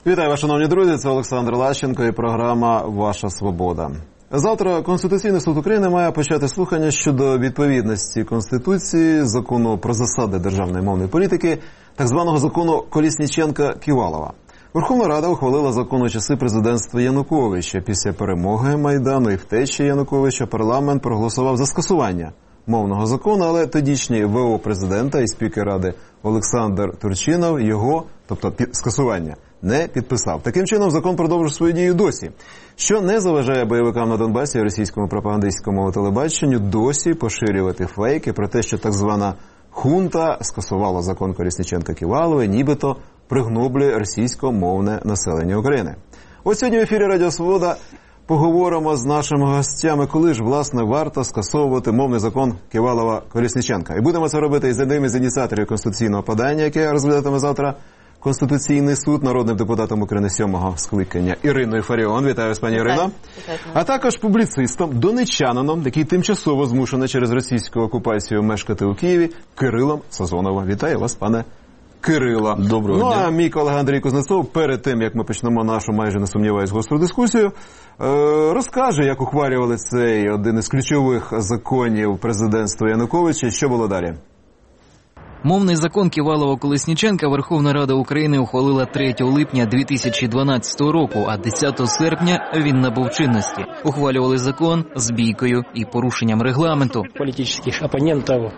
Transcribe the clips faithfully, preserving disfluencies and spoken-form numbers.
Вітаю вас, шановні друзі, це Олександр Лащенко і програма «Ваша свобода». Завтра Конституційний суд України має почати слухання щодо відповідності Конституції, закону про засади державної мовної політики, так званого закону Колісніченка-Ківалова. Верховна Рада ухвалила закон у часи президентства Януковича. Після перемоги Майдану і втечі Януковича парламент проголосував за скасування мовного закону, але тодішній ВО президента і спікер Ради Олександр Турчинов його, тобто скасування, не підписав. Таким чином, закон продовжує свою дію досі, що не заважає бойовикам на Донбасі і російському пропагандистському телебаченню досі поширювати фейки про те, що так звана хунта скасувала закон Колісніченка-Ківалова, нібито пригноблює російськомовне населення України. Ось сьогодні в ефірі Радіо Свобода поговоримо з нашими гостями, коли ж, власне, варто скасовувати мовний закон Ківалова-Колісніченка. І будемо це робити із одним із ініціаторів конституційного подання, яке розглядатиме завтра Конституційний суд, народним депутатом України сьомого скликання Іриною Фаріон. Вітаю вас, пані Ірино. А також публіцистом, донеччанином, який тимчасово змушений через російську окупацію мешкати у Києві, Кирилом Сазоновим. Вітаю вас, пане Кирила. Доброго ну, дня. Ну, а мій колега Андрій Кузнецов, перед тим, як ми почнемо нашу, майже не сумніваюсь, гостру дискусію, розкаже, як ухвалювали цей один із ключових законів президентства Януковича, що було далі. Мовний закон Ківалова-Колесніченка Верховна Рада України ухвалила третього липня дві тисячі дванадцятого року, а десятого серпня він набув чинності. Ухвалювали закон з бійкою і порушенням регламенту. Політичних опонентів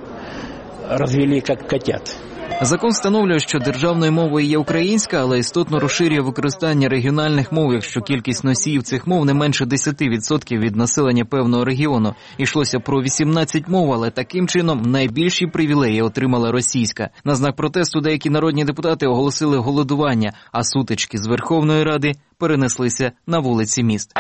розвели як котят. Закон встановлює, що державною мовою є українська, але істотно розширює використання регіональних мов, якщо кількість носіїв цих мов не менше десять відсотків від населення певного регіону. Йшлося про вісімнадцять мов, але таким чином найбільші привілеї отримала російська. На знак протесту деякі народні депутати оголосили голодування, а сутички з Верховної Ради перенеслися на вулиці міст.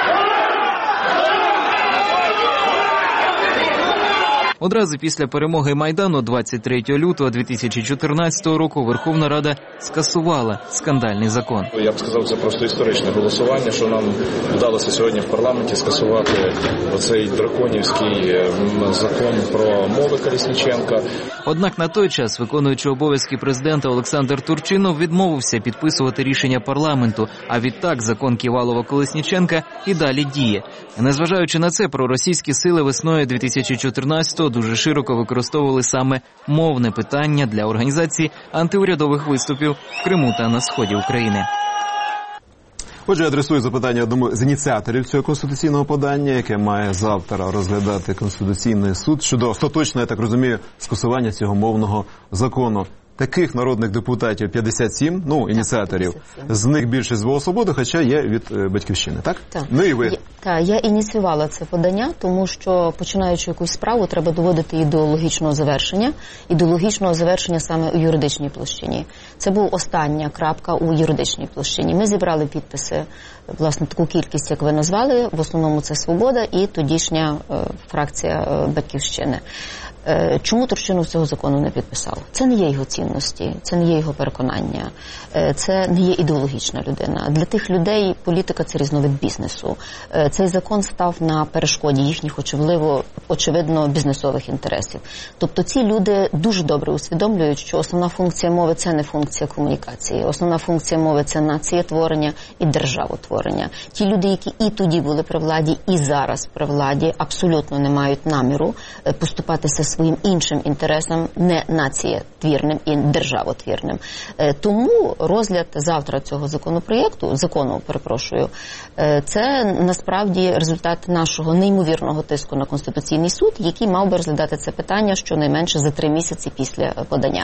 Одразу після перемоги Майдану двадцять третього лютого дві тисячі чотирнадцятого року Верховна Рада скасувала скандальний закон. Я б сказав, це просто історичне голосування, що нам вдалося сьогодні в парламенті скасувати оцей драконівський закон про мови Колісніченка. Однак на той час виконуючий обов'язки президента Олександр Турчинов відмовився підписувати рішення парламенту, а відтак закон Ківалова-Колесніченка і далі діє. Незважаючи на це, проросійські сили весною дві тисячі чотирнадцятого дуже широко використовували саме мовне питання для організації антиурядових виступів в Криму та на сході України. Отже, я адресую запитання одному з ініціаторів цього конституційного подання, яке має завтра розглядати Конституційний суд щодо остаточного, я так розумію, скасування цього мовного закону. Таких народних депутатів п'ятдесят сім, ну, ініціаторів, з них більшість з ВО «Свобода», хоча є від е, «Батьківщини», так? Так. Ну і ви. Так, я ініціювала це подання, тому що, починаючи якусь справу, треба доводити її до логічного завершення, і до логічного завершення саме у юридичній площині. Це була остання крапка у юридичній площині. Ми зібрали підписи, власне, таку кількість, як ви назвали, в основному це «Свобода» і тодішня е, фракція е, «Батьківщини». Чому Турчинов цього закону не підписав? Це не є його цінності, це не є його переконання, це не є ідеологічна людина. Для тих людей політика – це різновид бізнесу. Цей закон став на перешкоді їхніх, очевидно, очевидно бізнесових інтересів. Тобто ці люди дуже добре усвідомлюють, що основна функція мови – це не функція комунікації. Основна функція мови – це націєтворення і державотворення. Ті люди, які і тоді були при владі, і зараз при владі, абсолютно не мають наміру поступатися своїм іншим інтересам, не націєтвірним і державотвірним. Тому розгляд завтра цього законопроєкту, закону, перепрошую, це насправді результат нашого неймовірного тиску на Конституційний суд, який мав би розглядати це питання щонайменше за три місяці після подання.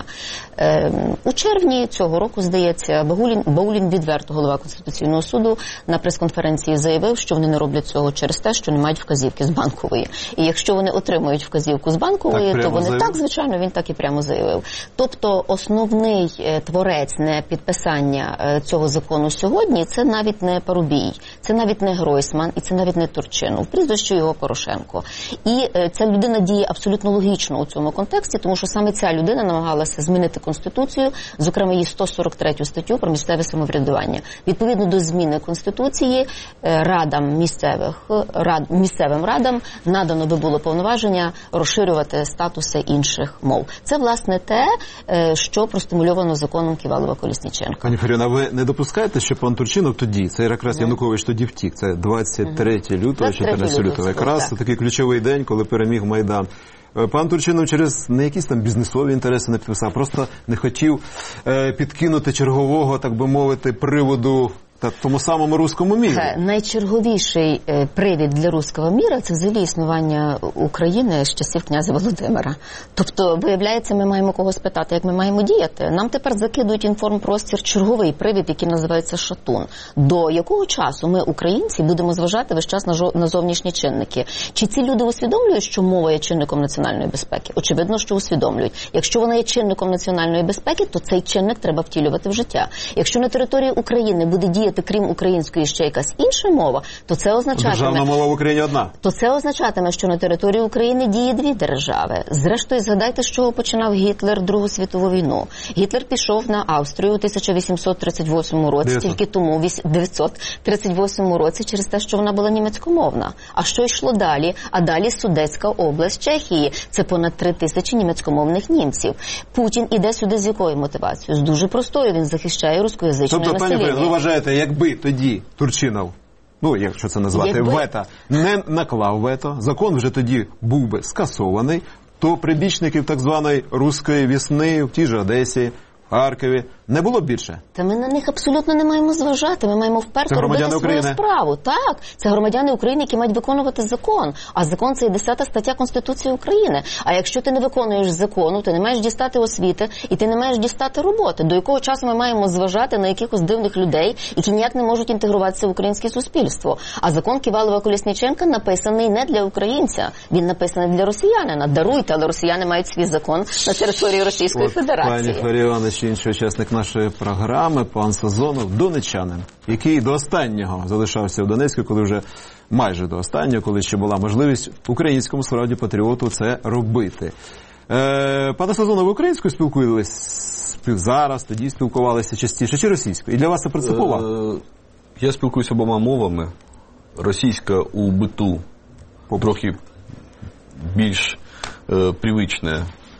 У червні цього року, здається, Багулін, Баулін відверто, голова Конституційного суду, на прес-конференції заявив, що вони не роблять цього через те, що не мають вказівки з Банкової. І якщо вони отримують вказівку з Банкової, так, то вони заявив. Так, звичайно, він так і прямо заявив. Тобто основний творець не підписання цього закону сьогодні – це навіть не Парубій, це навіть не Гройсман і це навіть не Турчинов, прізвище його Порошенко. І ця людина діє абсолютно логічно у цьому контексті, тому що саме ця людина намагалася змінити Конституцію, зокрема її сто сорок третю статтю про місцеве самоврядування. Відповідно до зміни Конституції, радам місцевих, рад, місцевим радам надано би було повноваження розширювати статуси інших мов. Це, власне, те, що простимульовано законом Ківалова-Колісніченка. Пані Фаріона, ви не допускаєте, що пан Турчинов тоді, це якраз Янукович тоді втік, це двадцять третє лютого, чотирнадцяте лютого, якраз так. Такий ключовий день, коли переміг Майдан. Пан Турчинов через не якісь там бізнесові інтереси не підписав, просто не хотів е, підкинути чергового, так би мовити, приводу та тому самому руському міру. Найчерговіший е, привід для руського міра – це взагалі існування України з часів князя Володимира. Тобто, виявляється, ми маємо когось питати, як ми маємо діяти. Нам тепер закидують інформпростір черговий привід, який називається шатун. До якого часу ми, українці, будемо зважати весь час на, жо... на зовнішні чинники? Чи ці люди усвідомлюють, що мова є чинником національної безпеки? Очевидно, що усвідомлюють. Якщо вона є чинником національної безпеки, то цей чинник треба втілювати в життя. Якщо на території України буде діяти крім української ще якась інша мова, то це означатиме... Державна мова в Україні одна. То це означатиме, що на території України діє дві держави. Зрештою, згадайте, з чого починав Гітлер Другу світову війну. Гітлер пішов на Австрію у тисяча вісімсот тридцять восьмому році, дев'ятсот. Тільки тому, в дев'ятсот тридцять восьмому році, через те, що вона була німецькомовна. А що йшло далі? А далі Судетська область Чехії. Це понад три тисячі німецькомовних німців. Путін іде сюди з якою мотивацією? З дуже простою. Він захищає рускоязичне тобто, населення. Тобто, пані, ви вважаєте, якби тоді Турчинов, ну, якщо це назвати, якби... вето, не наклав вето, закон вже тоді був би скасований, то прибічників так званої руської весни в тій же Одесі, Харкові не було більше. Та ми на них абсолютно не маємо зважати. Ми маємо вперто робити свою України. Справу. Так, це громадяни України, які мають виконувати закон. А закон – це і десята стаття Конституції України. А якщо ти не виконуєш закону, ти не маєш дістати освіти і ти не маєш дістати роботи. До якого часу ми маємо зважати на якихось дивних людей, які ніяк не можуть інтегруватися в українське суспільство? А закон Ківалова-Колісніченка написаний не для українця. Він написаний для росіянина. Даруйте, але росіяни мають свій закон на території Російської От, Федерації. Пані Фаріона, ще інший учасник нашої програми, пан Сазонов, донеччанин, який до останнього залишався в Донецьку, коли вже майже до останнього, коли ще була можливість українському справді патріоту це робити. Е, пане Сазонов, ви українською спілкуєтесь зараз, тоді спілкувалися частіше, чи російською? І для вас це принципово? Е, я спілкуюся обома мовами. Російська у биту трохи більш е, привична.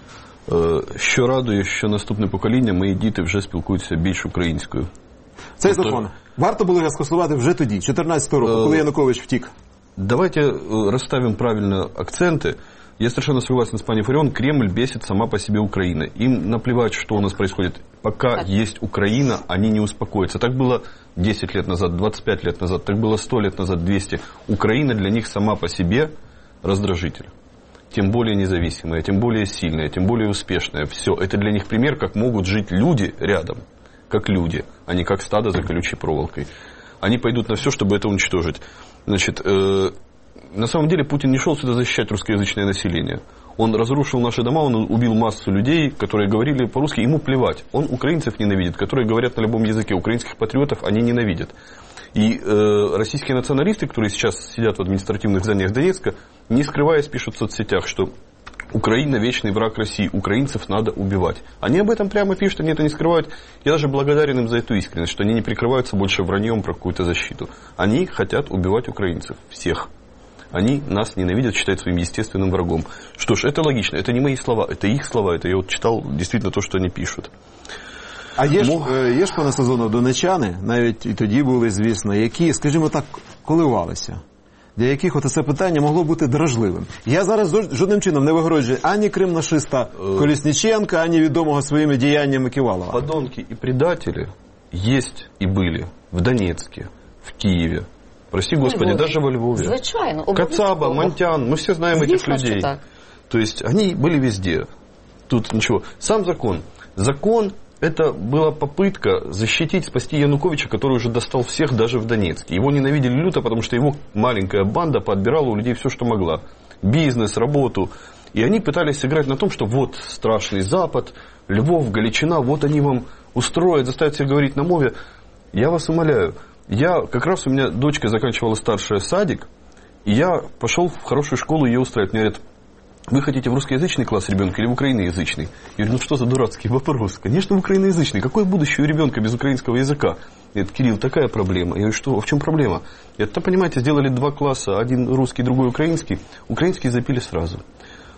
Що радує, що наступне покоління, мої діти вже спілкуються більш українською. Цей тобто... закон варто було його скасувати вже тоді, чотирнадцятого року, коли Янукович втік? Давайте расставим правильно акценты. Я совершенно согласен с пани Фарион, Кремль бесит сама по себе Украина. Им наплевать, что у нас происходит. Пока есть Украина, они не успокоятся. Так было десять лет назад, двадцать пять лет назад, так было сто лет назад, двести. Украина для них сама по себе раздражитель. Тем более независимая, тем более сильная, тем более успешная. Все. Это для них пример, как могут жить люди рядом, как люди, а не как стадо за колючей проволокой. Они пойдут на все, чтобы это уничтожить. Значит, э, на самом деле Путин не шел сюда защищать русскоязычное население. Он разрушил наши дома, он убил массу людей, которые говорили по-русски, ему плевать. Он украинцев ненавидит, которые говорят на любом языке. Украинских патриотов они ненавидят. И э, российские националисты, которые сейчас сидят в административных зданиях Донецка, не скрываясь, пишут в соцсетях, что Украина вечный враг России, украинцев надо убивать. Они об этом прямо пишут, они это не скрывают. Я даже благодарен им за эту искренность, что они не прикрываются больше враньем про какую-то защиту. Они хотят убивать украинцев, всех. Они нас ненавидят, считают своим естественным врагом. Что ж, это логично, это не мои слова, это их слова, это я вот читал действительно то, что они пишут. А є ж, є ж, пане Сазонов, донеччани, навіть і тоді були, звісно, які, скажімо так, коливалися, для яких оце питання могло бути дражливим. Я зараз жодним чином не вигороджую ані кримнашиста Колісніченка, ані відомого своїми діяннями Ківалова. Подонки и предатели есть и были в Донецке, в Киеве, прости господи, Львові. Даже во Львове. Звичайно. Кацаба, Монтян, мы все знаем Звісно, этих людей. так. То есть они были везде. Тут ничего. Сам закон. Закон — это была попытка защитить, спасти Януковича, который уже достал всех даже в Донецке. Его ненавидели люто, потому что его маленькая банда поотбирала у людей все, что могла. Бизнес, работу. И они пытались сыграть на том, что вот страшный Запад, Львов, Галичина, вот они вам устроят, заставят всех говорить на мове. Я вас умоляю. Я, как раз у меня дочка заканчивала старший садик, и я пошел в хорошую школу ее устраивать. Мне говорят: вы хотите в русскоязычный класс ребенка или в украиноязычный? Я говорю: ну что за дурацкий вопрос? Конечно, в украиноязычный. Какое будущее у ребенка без украинского языка? Говорит: Кирилл, такая проблема. Я говорю: что? А в чем проблема? Я говорю: понимаете, сделали два класса, один русский, другой украинский. Украинский запили сразу.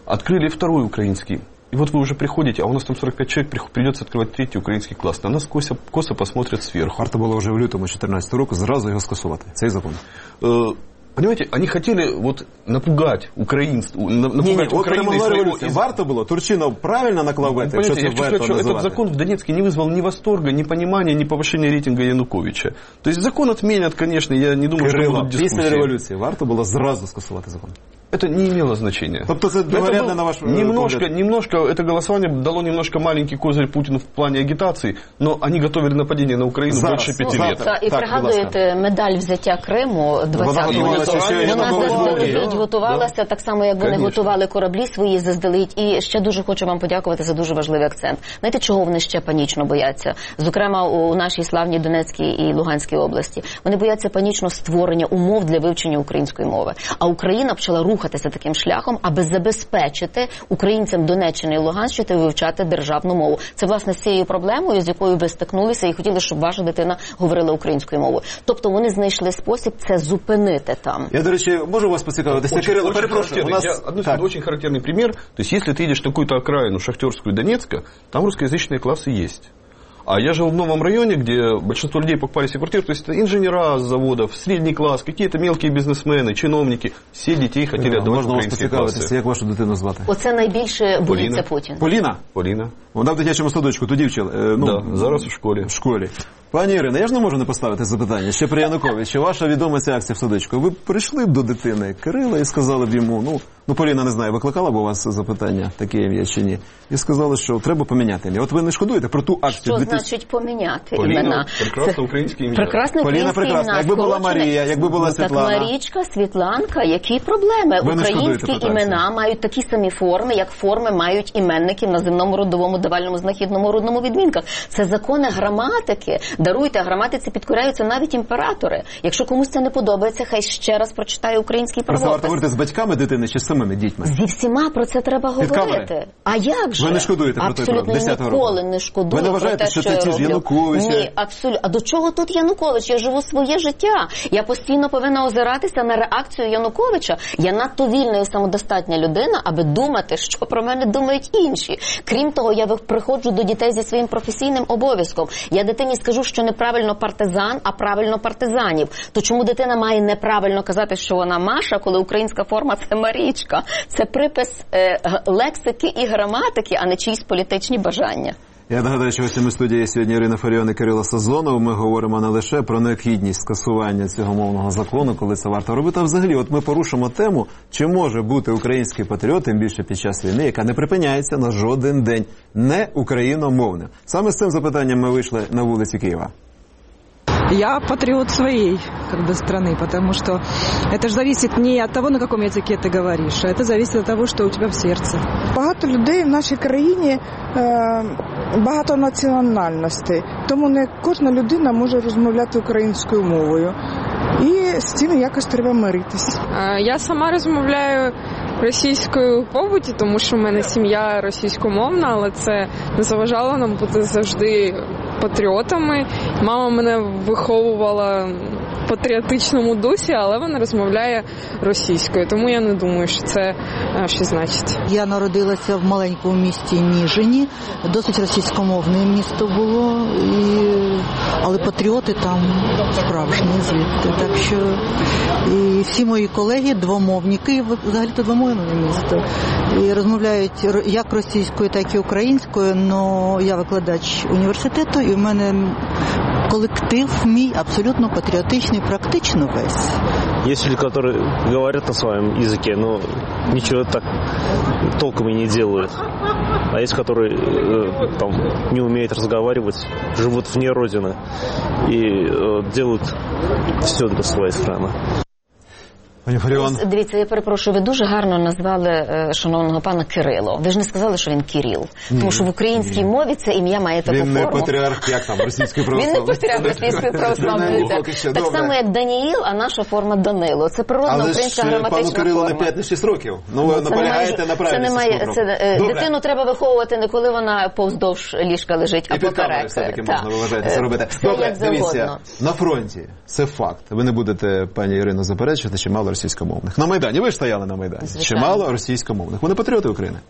Открыли второй украинский. И вот вы уже приходите, а у нас там сорок пять человек, придется открывать третий український клас. На нас косо, косо посмотрят сверху. Варто було вже в лютому дві тисячі чотирнадцятого року зразу його скасувати, цей закон. Э, Понимаете, они хотели вот напугать украинцев, напугать не, не, Украину своего... Из... Варто было, Турчинов правильно наклав вето, Понимаете, я хочу сказать, что этот закон в Донецке не вызвал ни восторга, ни понимания, ни повышения рейтинга Януковича. То есть закон отменят, конечно, я не думаю, Кирило, что будут дискуссии. Після революції варто було зразу скасувати закон. Это не имело значения. Тобто це договоренно на ваш немножко, немножко, это голосование дало немножко маленький козырь Путину в плане агитации, но они готовили нападение на Украину Зараз, больше пяти ну, лет. Та, і так, пригадуєте медаль взяття Криму двадцятого Вона року. Вона заздалегідь готувалася, да. Так само, як вони Конечно. готували кораблі свої заздалегідь. І ще дуже хочу вам подякувати за дуже важливий акцент. Знаєте, чого вони ще панічно бояться? Зокрема, у нашій славній Донецькій і Луганській області. Вони бояться панічно створення умов для вивчення української мови. А Україна почала рухатися таким шляхом, аби забезпечити українцям Донеччини і Луганщини вивчати державну мову. Це, власне, з цією проблемою, з якою ви стикнулися і хотіли, щоб ваша дитина говорила українською мовою. Тобто вони знайшли спосіб це зупинити там. Я, до речі, можу вас поцікавитися? Очень, Кирило, очень перепрошую. У нас... Я, одну секунду, очень характерный пример. То есть, если ты едешь в какую-то окраину шахтерскую Донецка, там русскоязычные классы есть. А я жил в новом районе, где большинство людей покупали себе квартиру, то есть это инженера с заводов, средний класс, какие-то мелкие бизнесмены, чиновники. Все детей хотели отдавать Можна вас українські поцікавитися, класи. Як вашу дитину звати? Оце найбільше боїться Путін. Поліна? Поліна. Вона в дитячому садочку тоді вчила. Е, ну, Да, зараз у школі. В школі. Пані Ірино, я ж не можу не поставити запитання. Ще при Януковичі, ваша відома ця акція в садочку. Ви прийшли б до дитини Кирила і сказали б йому, ну, ну Поліна, не знаю, викликала б у вас запитання, таке ім'я чи ні, і сказали, що треба поміняти ім'я. От ви не шкодуєте про ту акцію? Що дві тисячі... значить поміняти Поліна, імена? прекрасне українське ім'я. Прекрасне Поліна українське прекрасна. ім'я. Якби була скорочене. Марія, якби була Ну, Світлана. Так Марічка, Світланка, які проблеми? Ви не Українські шкодуєте про імена акцію? мають такі самі форми, як форми мають іменники на земному, родовому, давальному, знахідному, рудному відмінках. Це закони граматики. Даруйте, граматиці підкоряються навіть імператори. Якщо комусь це не подобається, хай ще раз прочитає український Просто варто правопис. говорити з батьками дитини чи з самими дітьми? Зі всіма про це треба Під камери? говорити. А як же? Ви не шкодуєте про той Абсолютно крок десятого року? ніколи не шкодую Ви не вважаєте, про те, що що це я ті ж роблю? Януковичі? Ні, абсолютно. А до чого тут Янукович? Я живу своє життя. Я постійно повинна озиратися на реакцію Януковича. Я надто вільна і самодостатня людина, аби думати, що про мене думають інші. Крім того, я приходжу до дітей зі своїм професійним обов'язком. Я дитині скажу, що неправильно партизан, а правильно партизанів. То чому дитина має неправильно казати, що вона Маша, коли українська форма – це Марічка? Це припис е, лексики і граматики, а не чиїсь політичні бажання. Я нагадаю, що гостями студії сьогодні Ірина Фаріон і Кирило Сазонов. Ми говоримо не лише про необхідність скасування цього мовного закону, коли це варто робити, а взагалі от ми порушимо тему, чи може бути український патріот, тим більше під час війни, яка не припиняється на жоден день, не україномовним. Саме з цим запитанням ми вийшли на вулиці Києва. Я патриот своей как бы страны, потому что это же зависит не от того, на каком языке ты говоришь, а это зависит от того, что у тебя в сердце. Багато людей в нашій країні, е, багато національностей, тому не кожна людина може розмовляти українською мовою. І з цим якось треба миритись. Я сама розмовляю російською в побуті, тому що в мене сім'я російськомовна, але це не заважало нам бути завжди патріотами. Мама мене виховувала в патріотичному дусі, але вона розмовляє російською, тому я не думаю, що це щось значить. Я народилася в маленькому місті Ніжині, досить російськомовне місто було, і... але патріоти там справжні звідти. Так що і всі мої колеги двомовники, взагалі-то двомовне місто, і розмовляють як російською, так і українською, але я викладач університету, і в мене коллектив мій абсолютно патриотичный, практично весь. Есть люди, которые говорят на своем языке, но ничего так толком и не делают. А есть, которые э, там, не умеют разговаривать, живут вне родины и э, делают все для своей страны. Пані Фаріон. Дивіться, я перепрошую, ви дуже гарно назвали е, шановного пана Кирило. Ви ж не сказали, що він Кіріл. Ні, тому що в українській ні. мові це ім'я має таку він форму. Він не патріарх, як там, російської православної. Він не патріарх російської православної. Так само, як Даніїл, а наша форма Данило. Це природна але українська ж, граматична форма. Але пану Кирилу не п'ять-шість років. Ну, ви наполягаєте на правильності спробу. Це, дитину треба виховувати не коли вона повздовж ліжка лежить, а поперек. І під камерою все-таки можна, ви вважаєте, це робити. Добре, дивіться, на фронті, це факт. Ви не будете, пані Ірино, заперечувати, чи мало російськомовних. На Майдані, ви ж стояли на Майдані. Звичайно. Чимало російськомовних. Вони патріоти України.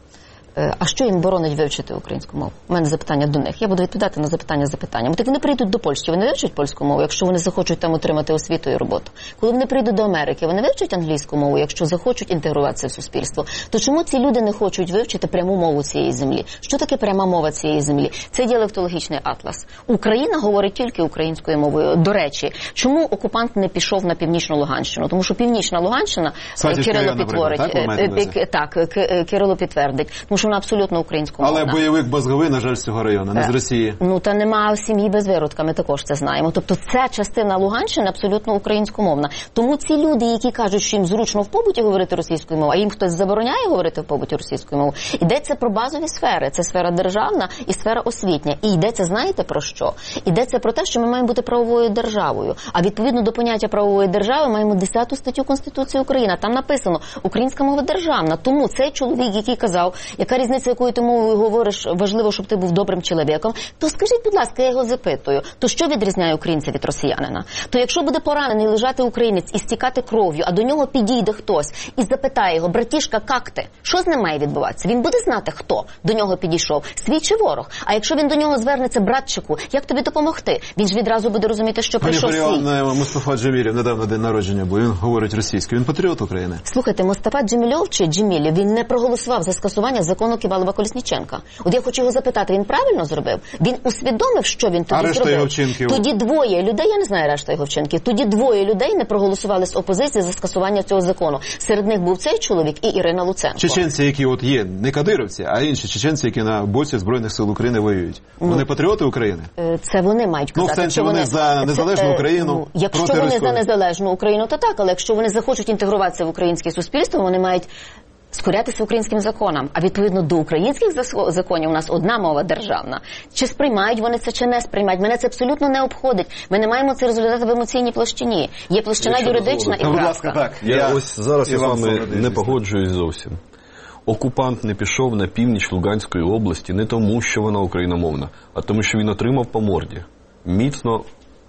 А що їм боронить вивчити українську мову? У мене запитання до них. Я буду відповідати на запитання запитанням. Так вони прийдуть до Польщі, вони вивчать польську мову, якщо вони захочуть там отримати освіту і роботу. Коли вони прийдуть до Америки, вони вивчать англійську мову, якщо захочуть інтегруватися в суспільство. То чому ці люди не хочуть вивчити пряму мову цієї землі? Що таке пряма мова цієї землі? Це діалектологічний атлас. Україна говорить тільки українською мовою. До речі, чому окупант не пішов на Північну Луганщину? Тому що Північна Луганщина, Сватівський Кирило район, підтворить, наприклад, так, так, Кирило підтвердить, тому що вона абсолютно українськомовна. Але бойовик Мозговий, на жаль, з цього району, не з Росії. Ну, та нема сім'ї без виродка, ми також це знаємо. Тобто ця частина Луганщини абсолютно українськомовна. Тому ці люди, які кажуть, що їм зручно в побуті говорити російською мовою, а їм хтось забороняє говорити в побуті російською мовою, йдеться про базові сфери. Це сфера державна і сфера освітня. І йдеться, знаєте про що? Йдеться про те, що ми маємо бути правовою державою. А відповідно до поняття правової держави маємо десяту статтю Конституції України. Там написано «Українська мова державна». Тому цей чоловік, який казав, яка різниця, якою ти мовою говориш, важливо, щоб ти був добрим чоловіком, то скажіть, будь ласка, я його запитую, то що відрізняє українця від росіянина? То якщо буде поранений лежати українець і стікати кров'ю, а до нього підійде хтось і запитає його: братішка, як ти? Що з ним має відбуватися? Він буде знати, хто до нього підійшов, свій чи ворог. А якщо він до нього звернеться: братчику, як тобі допомогти? Він ж відразу буде розуміти, що прийшов свій. Пані Фаріон, Мустафа Джемілєв недавно день народження, бо він говорить російською. Він патріот України. Слухайте, Мустафа Джемілєв чи Джемілєв, він не проголосував за скасування закону Ківалова-Колесніченка. От я хочу його запитати, він правильно зробив? Він усвідомив, що він тоді а решта зробив? Його вчинків? Тоді двоє людей, я не знаю решта його вчинків, тоді двоє людей не проголосували з опозиції за скасування цього закону. Серед них був цей чоловік і Ірина Луценко. Чеченці, які от є, не кадировці, а інші чеченці, які на боці Збройних сил України воюють. Вони ну, патріоти України? Це вони мають казати. Ну, в сенсі, вони, вони за незалежну Україну, ну, якщо проти вони Росії. За незалежну Україну, то так, але якщо вони захочуть інтегруватися в українське суспільство, вони мають скорятися українським законам. А відповідно до українських законів у нас одна мова державна. Чи сприймають вони це, чи не сприймають? Мене це абсолютно не обходить. Ми не маємо це розглядати в емоційній площині. Є площина юридична і практика. Так. Я, я ось зараз я з вами не погоджуюсь зовсім. Окупант не пішов на північ Луганської області не тому, що вона україномовна, а тому, що він отримав по морді. Міцно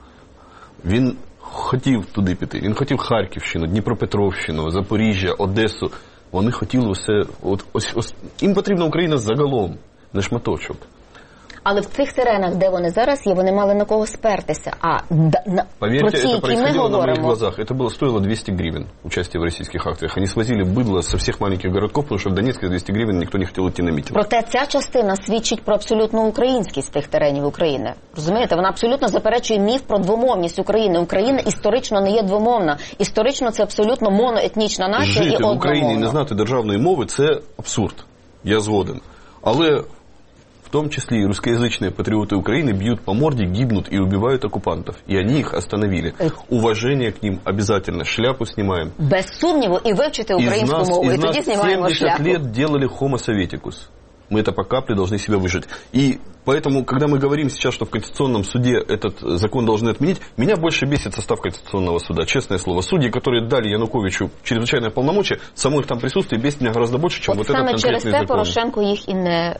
він хотів туди піти. Він хотів Харківщину, Дніпропетровщину, Запоріжжя, Одесу. Вони хотіли все. От, ось, ось, їм потрібна Україна загалом, не шматочок. Але в цих теренах, де вони зараз є, вони мали на кого спертися. А да, на, Поверьте, про ці, это які ми происходило говоримо... на моих глазах. Это было, стоило двести гривен участие в российских акциях. Они свозили быдло со всех маленьких городков, потому что в Донецке за двести гривен никто не хотел идти на митинг. Проте ця частина свідчить про абсолютну українськість тих теренів України. Розумієте? Вона абсолютно заперечує міф про двомовність України. Україна історично не є двомовна. Історично це абсолютно моноетнічна нація Жити і одномовна. в Україні і не знати державної мови – це абсурд. Я згоден. Але в том числе и русскоязычные патриоты Украины бьют по морде, гибнут и убивают оккупантов. И они их остановили. Уважение к ним обязательно. Шляпу снимаем. Без сумніву. І вивчити українську мову. І тоді знімаємо шляпу. семьдесят лет делали Homo Советикус. Мы это по капле должны себя выжить. И поэтому, когда мы говорим сейчас, что в Конституционном суде этот закон должны отменить, меня больше бесит состав Конституционного суда. Честное слово. Судьи, которые дали Януковичу чрезвычайное полномочия, само их там присутствие бесит меня гораздо больше, чем вот вот этот конкретный закон. Саме через це Порошенко їх і не,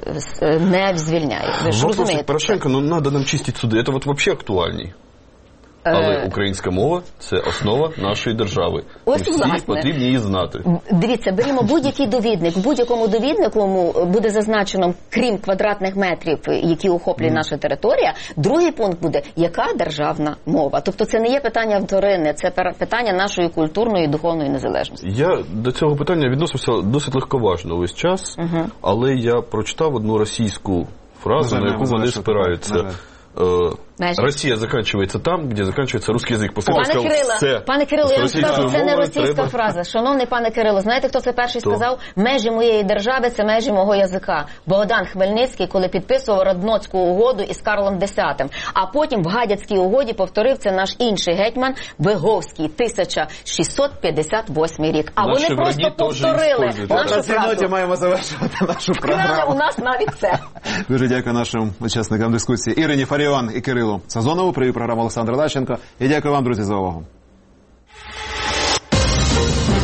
не звільняє. Ви ж розумієте? Порошенко, ну надо нам чистить суди. Это вот вообще актуальней. Але українська мова – це основа нашої держави. Ось, і всі власне, потрібні її знати. Дивіться, берімо будь-який довідник. В будь-якому довіднику буде зазначено, крім квадратних метрів, які охоплює mm. наша територія, другий пункт буде, яка державна мова. Тобто це не є питання вторинне, це питання нашої культурної і духовної незалежності. Я до цього питання відносився досить легковажно весь час, uh-huh. але я прочитав одну російську фразу, на яку вони спираються. Межі. Росія закінчується там, де закінчується русский язик. Пане сказав, Кирило, все. пане Кирило, я вам скажу, це не російська треба... фраза. Шановний пане Кирило, знаєте, хто це перший то. сказав? Межі моєї держави – це межі мого язика. Богдан Хмельницький, коли підписував Радноцьку угоду із Карлом Десятим. А потім в Гадяцькій угоді повторив це наш інший гетьман Виговський, тисяча шістсот п'ятдесят восьмий рік. А Наші вони просто повторили нашу фразу. Маємо завершувати нашу програму. У нас навіть це. Дуже дякую нашим учасникам дискусії Ірині Фаріон і Кирилу Сазонову. Привів програму Олександр Лащенко. І дякую вам, друзі, за увагу.